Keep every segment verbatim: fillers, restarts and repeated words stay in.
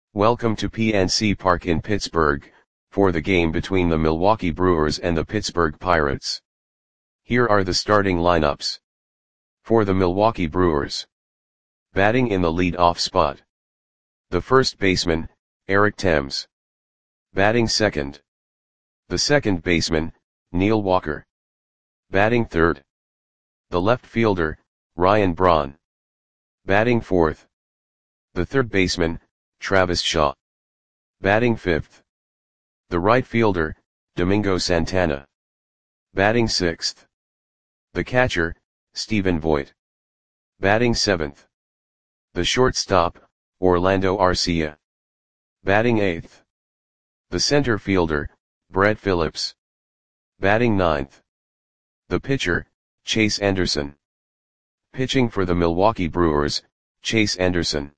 Welcome to P N C Park in Pittsburgh, for the game between the Milwaukee Brewers and the Pittsburgh Pirates. Here are the starting lineups. For the Milwaukee Brewers. Batting in the lead-off spot. The first baseman, Eric Thames. Batting second. The second baseman, Neil Walker. Batting third. The left fielder, Ryan Braun. Batting fourth. The third baseman, Travis Shaw. Batting fifth. The right fielder, Domingo Santana. Batting sixth. The catcher, Stephen Vogt. Batting seventh. The shortstop, Orlando Arcia. Batting eighth. The center fielder, Brett Phillips. Batting ninth. The pitcher, Chase Anderson. Pitching for the Milwaukee Brewers, Chase Anderson.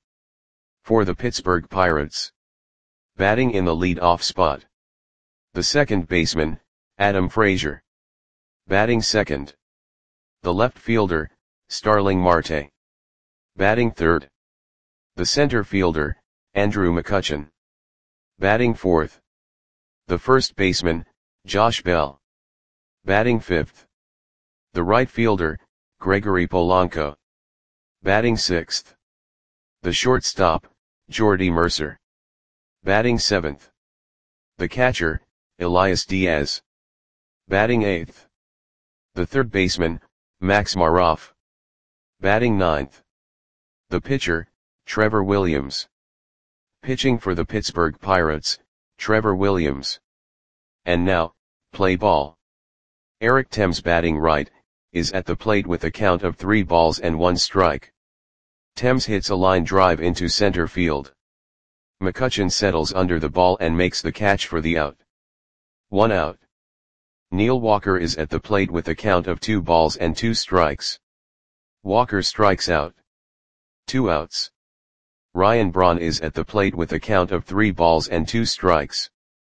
For the Pittsburgh Pirates. Batting in the lead-off spot. The second baseman, Adam Frazier. Batting second. The left fielder, Starling Marte. Batting third. The center fielder, Andrew McCutchen. Batting fourth. The first baseman, Josh Bell. Batting fifth. The right fielder, Gregory Polanco. Batting sixth. The shortstop, Jordy Mercer. Batting seventh. The catcher, Elias Diaz. Batting eighth. The third baseman, Max Maroff. Batting ninth. The pitcher, Trevor Williams. Pitching for the Pittsburgh Pirates, Trevor Williams. And now, play ball. Eric Thames batting right, is at the plate with a count of three balls and one strike. Thames hits a line drive into center field. McCutchen settles under the ball and makes the catch for the out. One out. Neil Walker is at the plate with a count of two balls and two strikes. Walker strikes out. Two outs. Ryan Braun is at the plate with a count of three balls and two strikes.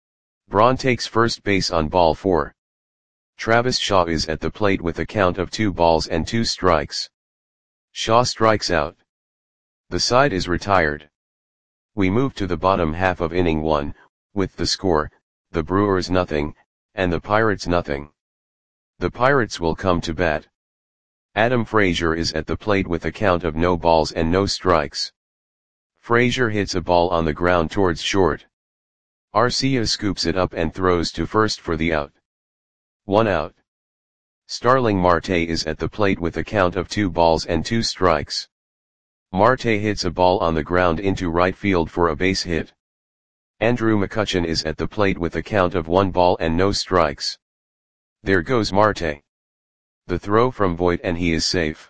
Braun takes first base on ball four. Travis Shaw is at the plate with a count of two balls and two strikes. Shaw strikes out. The side is retired. We move to the bottom half of inning one, with the score, the Brewers nothing, and the Pirates nothing. The Pirates will come to bat. Adam Frazier is at the plate with a count of no balls and no strikes. Frazier hits a ball on the ground towards short. Arcia scoops it up and throws to first for the out. One out. Starling Marte is at the plate with a count of two balls and two strikes. Marte hits a ball on the ground into right field for a base hit. Andrew McCutchen is at the plate with a count of one ball and no strikes. There goes Marte. The throw from Vogt and he is safe.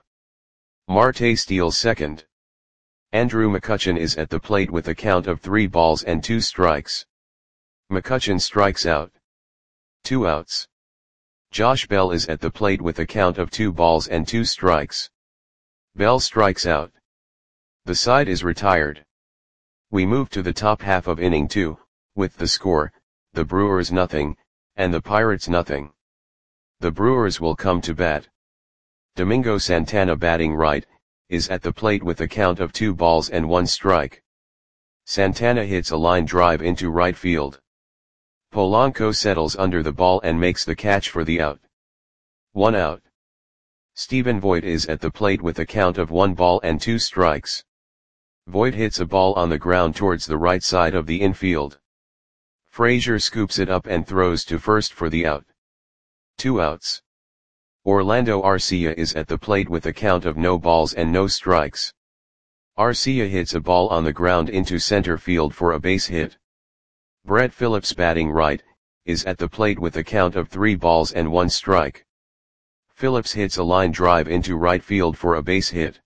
Marte steals second. Andrew McCutchen is at the plate with a count of three balls and two strikes. McCutchen strikes out. Two outs. Josh Bell is at the plate with a count of two balls and two strikes. Bell strikes out. The side is retired. We move to the top half of inning two, with the score, the Brewers nothing, and the Pirates nothing. The Brewers will come to bat. Domingo Santana batting right, is at the plate with a count of two balls and one strike. Santana hits a line drive into right field. Polanco settles under the ball and makes the catch for the out. One out. Stephen Vogt is at the plate with a count of one ball and two strikes. Vogt hits a ball on the ground towards the right side of the infield. Frazier scoops it up and throws to first for the out. Two outs. Orlando Arcia is at the plate with a count of no balls and no strikes. Arcia hits a ball on the ground into center field for a base hit. Brett Phillips batting right, is at the plate with a count of three balls and one strike. Phillips hits a line drive into right field for a base hit.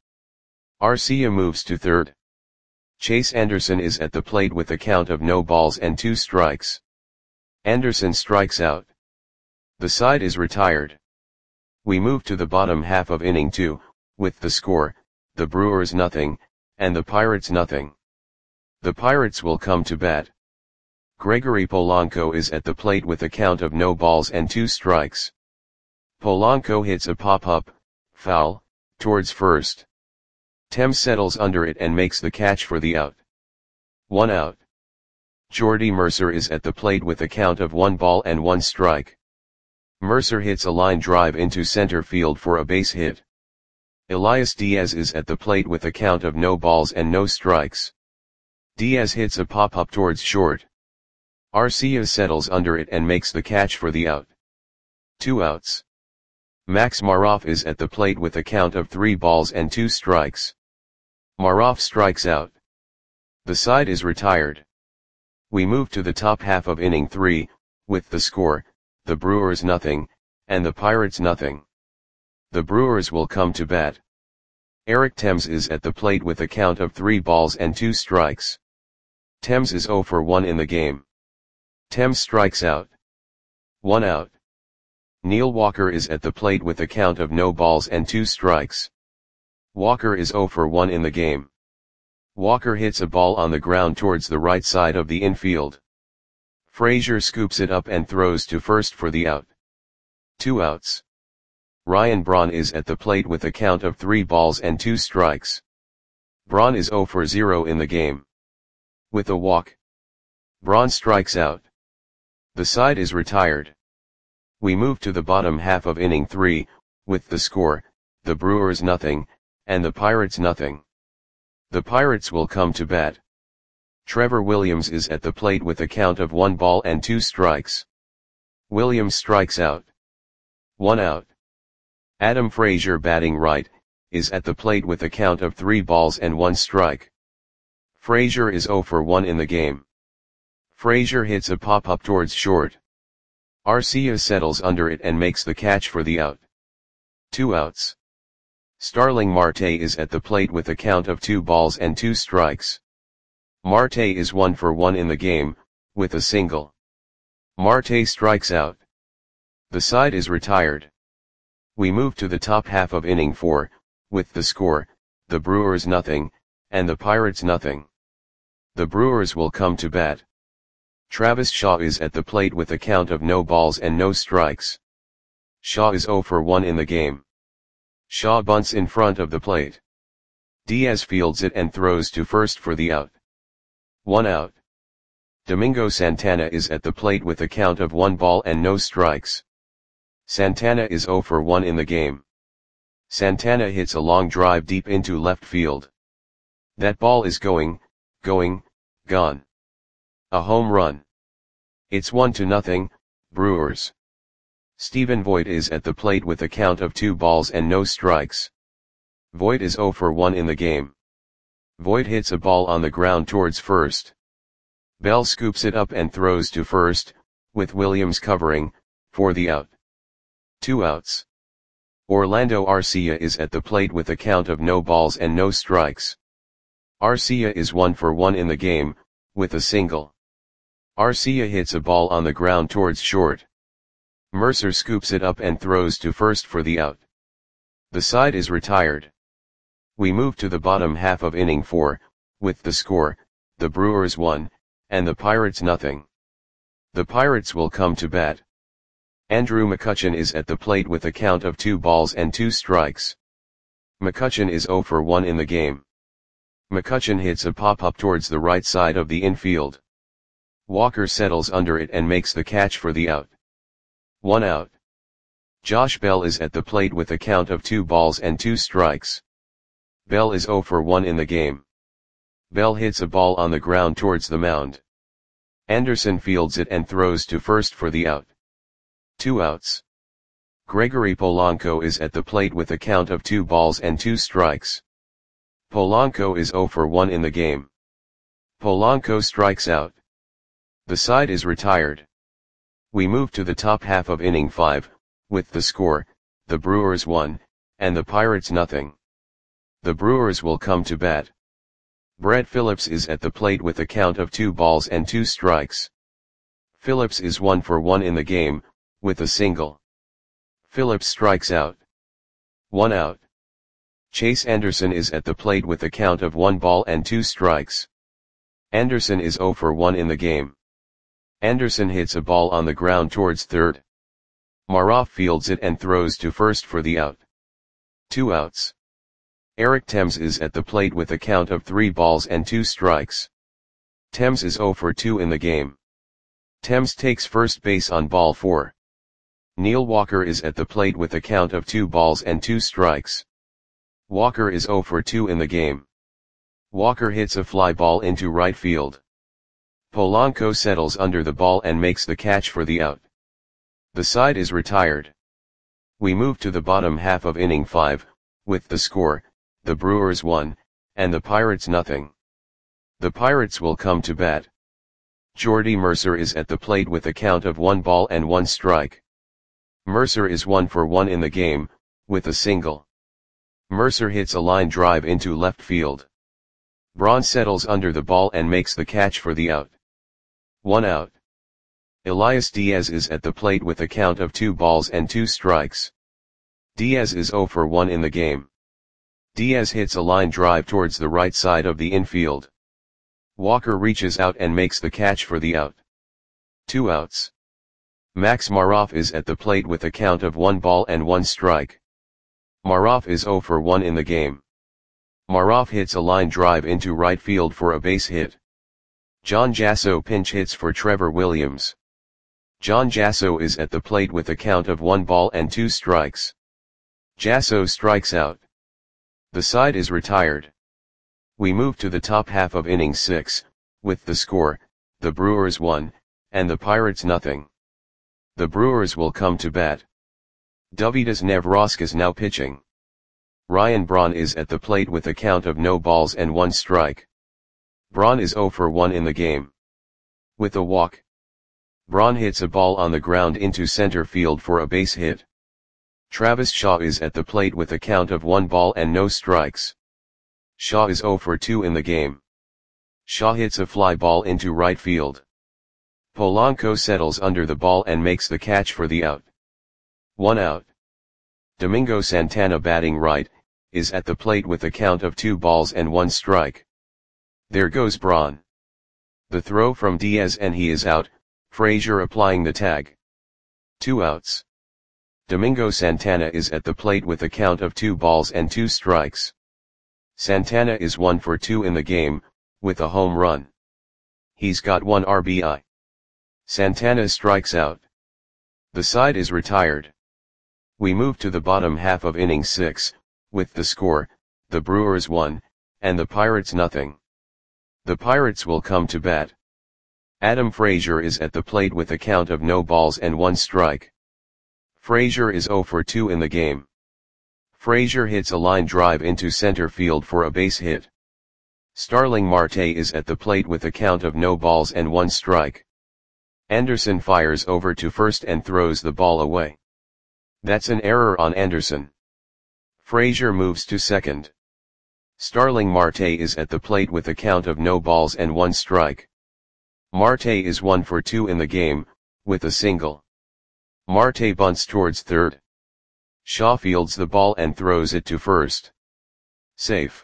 Arcia moves to third. Chase Anderson is at the plate with a count of no balls and two strikes. Anderson strikes out. The side is retired. We move to the bottom half of inning two, with the score, the Brewers nothing, and the Pirates nothing. The Pirates will come to bat. Gregory Polanco is at the plate with a count of no balls and two strikes. Polanco hits a pop-up, foul, towards first. Thames settles under it and makes the catch for the out. One out. Jordy Mercer is at the plate with a count of one ball and one strike. Mercer hits a line drive into center field for a base hit. Elias Diaz is at the plate with a count of no balls and no strikes. Diaz hits a pop-up towards short. Arcia settles under it and makes the catch for the out. Two outs. Max Maroff is at the plate with a count of three balls and two strikes. Maroff strikes out. The side is retired. We move to the top half of inning three, with the score, the Brewers nothing, and the Pirates nothing. The Brewers will come to bat. Eric Thames is at the plate with a count of three balls and two strikes. Thames is oh for one in the game. Thames strikes out. One out. Neil Walker is at the plate with a count of no balls and two strikes. Walker is oh for one in the game. Walker hits a ball on the ground towards the right side of the infield. Frazier scoops it up and throws to first for the out. Two outs. Ryan Braun is at the plate with a count of three balls and two strikes. Braun is oh for zero in the game. With a walk, Braun strikes out. The side is retired. We move to the bottom half of inning three, with the score, the Brewers nothing, and the Pirates nothing. The Pirates will come to bat. Trevor Williams is at the plate with a count of one ball and two strikes. Williams strikes out. One out. Adam Frazier, batting right, is at the plate with a count of three balls and one strike. Frazier is oh for one in the game. Frazier hits a pop-up towards short. Arcia settles under it and makes the catch for the out. Two outs. Starling Marte is at the plate with a count of two balls and two strikes. Marte is one for one in the game, with a single. Marte strikes out. The side is retired. We move to the top half of inning four, with the score, the Brewers nothing, and the Pirates nothing. The Brewers will come to bat. Travis Shaw is at the plate with a count of no balls and no strikes. Shaw is oh for one in the game. Shaw bunts in front of the plate. Diaz fields it and throws to first for the out. One out. Domingo Santana is at the plate with a count of one ball and no strikes. Santana is oh for one in the game. Santana hits a long drive deep into left field. That ball is going, going, gone. A home run. It's one to nothing, Brewers. Stephen Voit is at the plate with a count of two balls and no strikes. Voit is oh for one in the game. Voit hits a ball on the ground towards first. Bell scoops it up and throws to first, with Williams covering, for the out. Two outs. Orlando Arcia is at the plate with a count of no balls and no strikes. Arcia is one for one in the game, with a single. Arcia hits a ball on the ground towards short. Mercer scoops it up and throws to first for the out. The side is retired. We move to the bottom half of inning four, with the score, the Brewers one, and the Pirates nothing. The Pirates will come to bat. Andrew McCutchen is at the plate with a count of two balls and two strikes. McCutchen is oh for one in the game. McCutchen hits a pop-up towards the right side of the infield. Walker settles under it and makes the catch for the out. One out. Josh Bell is at the plate with a count of two balls and two strikes. Bell is oh for one in the game. Bell hits a ball on the ground towards the mound. Anderson fields it and throws to first for the out. Two outs. Gregory Polanco is at the plate with a count of two balls and two strikes. Polanco is oh for one in the game. Polanco strikes out. The side is retired. We move to the top half of inning five, with the score, the Brewers one, and the Pirates nothing. The Brewers will come to bat. Brett Phillips is at the plate with a count of two balls and two strikes. Phillips is one for one in the game, with a single. Phillips strikes out. One out. Chase Anderson is at the plate with a count of one ball and two strikes. Anderson is oh for one in the game. Anderson hits a ball on the ground towards third. Maroff fields it and throws to first for the out. Two outs. Eric Thames is at the plate with a count of three balls and two strikes. Thames is zero for two in the game. Thames takes first base on ball four. Neil Walker is at the plate with a count of two balls and two strikes. Walker is zero for two in the game. Walker hits a fly ball into right field. Polanco settles under the ball and makes the catch for the out. The side is retired. We move to the bottom half of inning five, with the score, the Brewers one, and the Pirates nothing. The Pirates will come to bat. Jordy Mercer is at the plate with a count of one ball and one strike. Mercer is one for one in the game, with a single. Mercer hits a line drive into left field. Braun settles under the ball and makes the catch for the out. One out. Elias Diaz is at the plate with a count of two balls and two strikes. Diaz is zero for one in the game. Diaz hits a line drive towards the right side of the infield. Walker reaches out and makes the catch for the out. Two outs. Max Maroff is at the plate with a count of one ball and one strike. Maroff is zero for one in the game. Maroff hits a line drive into right field for a base hit. John Jasso pinch hits for Trevor Williams. John Jasso is at the plate with a count of one ball and two strikes. Jasso strikes out. The side is retired. We move to the top half of inning six, with the score, the Brewers one, and the Pirates nothing. The Brewers will come to bat. Dovydas Nevrauskas now pitching. Ryan Braun is at the plate with a count of no balls and one strike. Braun is zero for one in the game. With a walk. Braun hits a ball on the ground into center field for a base hit. Travis Shaw is at the plate with a count of one ball and no strikes. Shaw is zero for two in the game. Shaw hits a fly ball into right field. Polanco settles under the ball and makes the catch for the out. One out. Domingo Santana batting right, is at the plate with a count of two balls and one strike. There goes Braun. The throw from Diaz and he is out, Frazier applying the tag. Two outs. Domingo Santana is at the plate with a count of two balls and two strikes. Santana is one for two in the game, with a home run. He's got one R B I. Santana strikes out. The side is retired. We move to the bottom half of inning six, with the score, the Brewers one, and the Pirates nothing. The Pirates will come to bat. Adam Frazier is at the plate with a count of no balls and one strike. Frazier is zero for two in the game. Frazier hits a line drive into center field for a base hit. Starling Marte is at the plate with a count of no balls and one strike. Anderson fires over to first and throws the ball away. That's an error on Anderson. Frazier moves to second. Starling Marte is at the plate with a count of no balls and one strike. Marte is one for two in the game, with a single. Marte bunts towards third. Shaw fields the ball and throws it to first. Safe.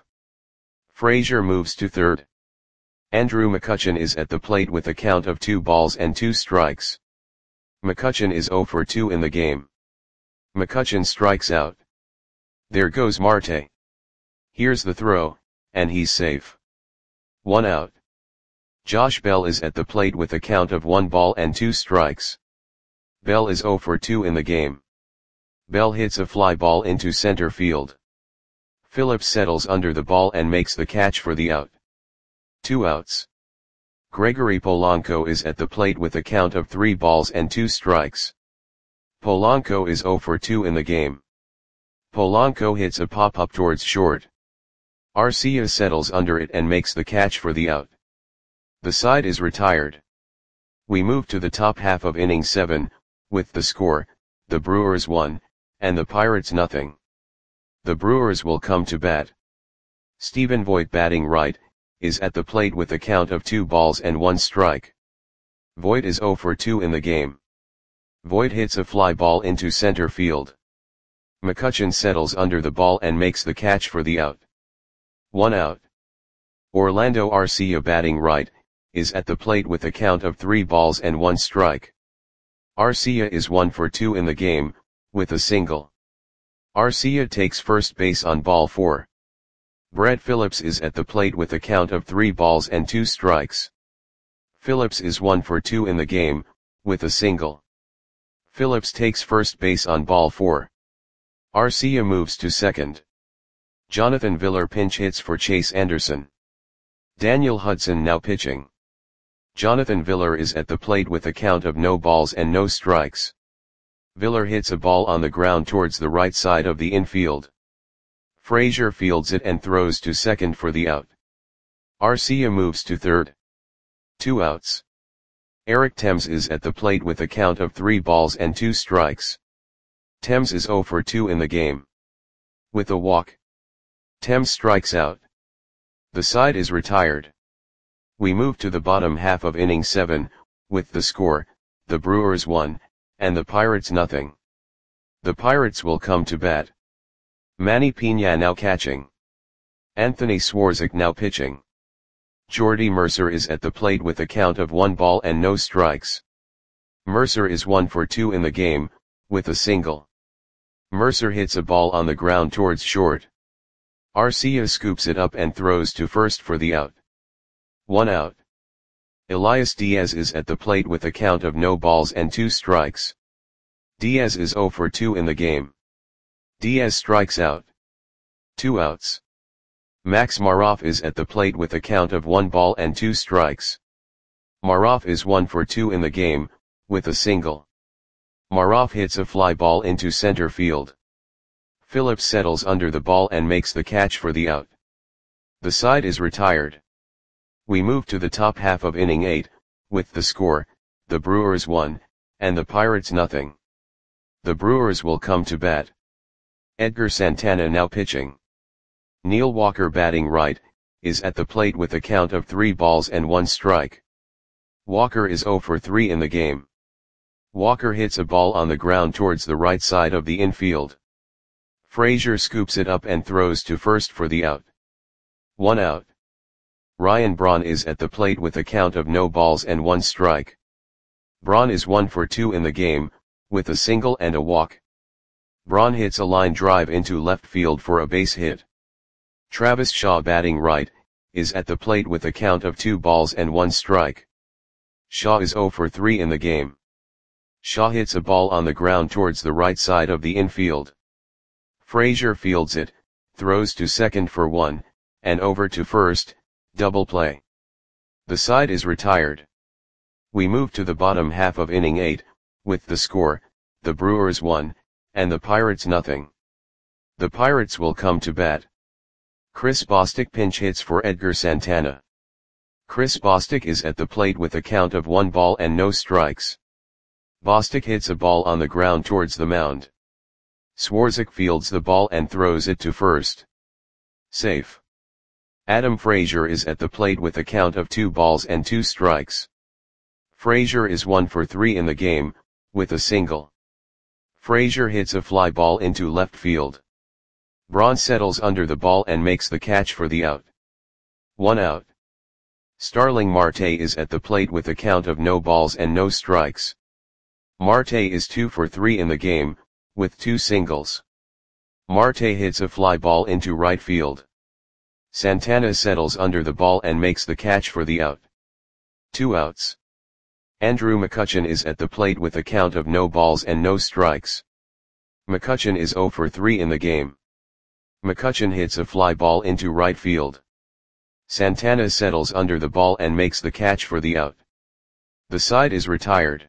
Frazier moves to third. Andrew McCutchen is at the plate with a count of two balls and two strikes. McCutchen is zero for two in the game. McCutchen strikes out. There goes Marte. Here's the throw, and he's safe. One out. Josh Bell is at the plate with a count of one ball and two strikes. Bell is zero for two in the game. Bell hits a fly ball into center field. Phillips settles under the ball and makes the catch for the out. Two outs. Gregory Polanco is at the plate with a count of three balls and two strikes. Polanco is zero for two in the game. Polanco hits a pop-up towards short. Arcia settles under it and makes the catch for the out. The side is retired. We move to the top half of inning seven, with the score, the Brewers one, and the Pirates nothing. The Brewers will come to bat. Stephen Voigt batting right, is at the plate with a count of two balls and one strike. Voigt is zero for two in the game. Voigt hits a fly ball into center field. McCutchen settles under the ball and makes the catch for the out. One out. Orlando Arcia batting right, is at the plate with a count of three balls and one strike. Arcia is one for two in the game, with a single. Arcia takes first base on ball four. Brett Phillips is at the plate with a count of three balls and two strikes. Phillips is one for two in the game, with a single. Phillips takes first base on ball four. Arcia moves to second. Jonathan Villar pinch hits for Chase Anderson. Daniel Hudson now pitching. Jonathan Villar is at the plate with a count of no balls and no strikes. Villar hits a ball on the ground towards the right side of the infield. Frazier fields it and throws to second for the out. Arcia moves to third. Two outs. Eric Thames is at the plate with a count of three balls and two strikes. Thames is zero for two in the game. With a walk, Thames strikes out. The side is retired. We move to the bottom half of inning seven, with the score, the Brewers one, and the Pirates nothing. The Pirates will come to bat. Manny Piña now catching. Anthony Swarzak now pitching. Jordy Mercer is at the plate with a count of one ball and no strikes. Mercer is one for two in the game, with a single. Mercer hits a ball on the ground towards short. Arcia scoops it up and throws to first for the out. One out. Elias Diaz is at the plate with a count of no balls and two strikes. Diaz is zero for two in the game. Diaz strikes out. Two outs. Max Maroff is at the plate with a count of one ball and two strikes. Maroff is one for two in the game, with a single. Maroff hits a fly ball into center field. Phillips settles under the ball and makes the catch for the out. The side is retired. We move to the top half of inning eight, with the score, the Brewers one, and the Pirates nothing. The Brewers will come to bat. Edgar Santana now pitching. Neil Walker batting right, is at the plate with a count of three balls and one strike. Walker is zero for three in the game. Walker hits a ball on the ground towards the right side of the infield. Frazier scoops it up and throws to first for the out. One out. Ryan Braun is at the plate with a count of no balls and one strike. Braun is one for two in the game, with a single and a walk. Braun hits a line drive into left field for a base hit. Travis Shaw batting right, is at the plate with a count of two balls and one strike. Shaw is zero for three in the game. Shaw hits a ball on the ground towards the right side of the infield. Frazier fields it, throws to second for one, and over to first, double play. The side is retired. We move to the bottom half of inning eight, with the score, the Brewers one, and the Pirates nothing. The Pirates will come to bat. Chris Bostic pinch hits for Edgar Santana. Chris Bostic is at the plate with a count of one ball and no strikes. Bostic hits a ball on the ground towards the mound. Swarzak fields the ball and throws it to first. Safe. Adam Frazier is at the plate with a count of two balls and two strikes. Frazier is one for three in the game, with a single. Frazier hits a fly ball into left field. Braun settles under the ball and makes the catch for the out. One out. Starling Marte is at the plate with a count of no balls and no strikes. Marte is two for three in the game, with two singles. Marte hits a fly ball into right field. Santana settles under the ball and makes the catch for the out. Two outs. Andrew McCutchen is at the plate with a count of no balls and no strikes. McCutchen is zero for three in the game. McCutchen hits a fly ball into right field. Santana settles under the ball and makes the catch for the out. The side is retired.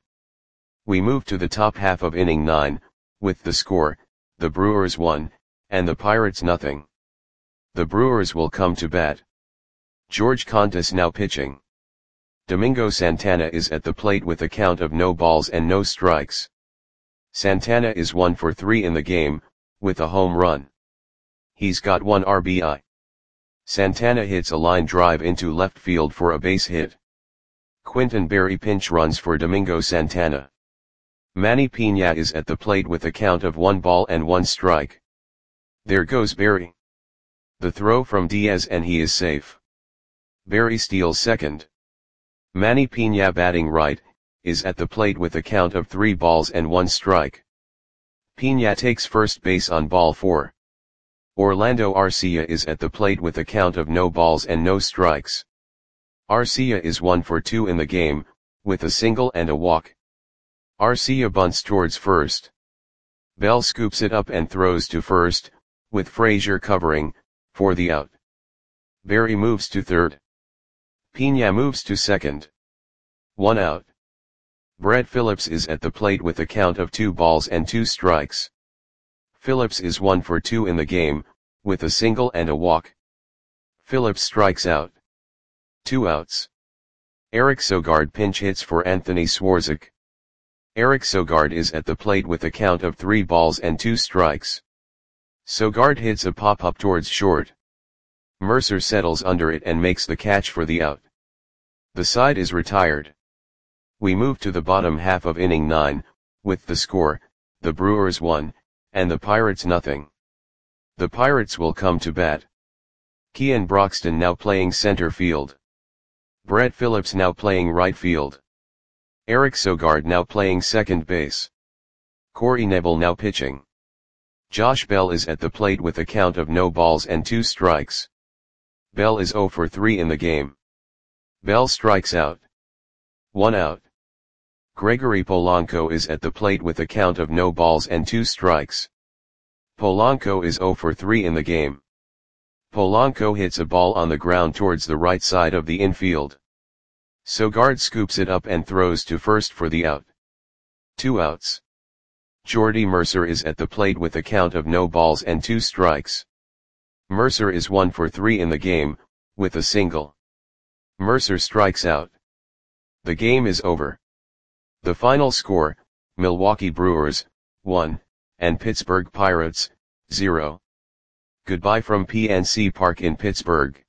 We move to the top half of inning nine, with the score, the Brewers one, and the Pirates nothing. The Brewers will come to bat. George Contis now pitching. Domingo Santana is at the plate with a count of no balls and no strikes. Santana is one for three in the game, with a home run. He's got one R B I. Santana hits a line drive into left field for a base hit. Quintin Berry pinch runs for Domingo Santana. Manny Piña is at the plate with a count of one ball and one strike. There goes Berry. The throw from Diaz and he is safe. Berry steals second. Manny Piña batting right, is at the plate with a count of three balls and one strike. Piña takes first base on ball four. Orlando Arcia is at the plate with a count of no balls and no strikes. Arcia is one for two in the game, with a single and a walk. Arcia bunts towards first. Bell scoops it up and throws to first, with Frazier covering, for the out. Berry moves to third. Pena moves to second. One out. Brett Phillips is at the plate with a count of two balls and two strikes. Phillips is one for two in the game, with a single and a walk. Phillips strikes out. Two outs. Eric Sogard pinch hits for Anthony Swarzak. Eric Sogard is at the plate with a count of three balls and two strikes. Sogard hits a pop-up towards short. Mercer settles under it and makes the catch for the out. The side is retired. We move to the bottom half of inning nine, with the score, the Brewers one, and the Pirates nothing. The Pirates will come to bat. Kean Broxton now playing center field. Brett Phillips now playing right field. Eric Sogard now playing second base. Corey Knebel now pitching. Josh Bell is at the plate with a count of no balls and two strikes. Bell is zero for three in the game. Bell strikes out. One out. Gregory Polanco is at the plate with a count of no balls and two strikes. Polanco is zero for three in the game. Polanco hits a ball on the ground towards the right side of the infield. Sogard scoops it up and throws to first for the out. Two outs. Jordy Mercer is at the plate with a count of no balls and two strikes. Mercer is one for three in the game, with a single. Mercer strikes out. The game is over. The final score, Milwaukee Brewers, one, and Pittsburgh Pirates, zero. Goodbye from P N C Park in Pittsburgh.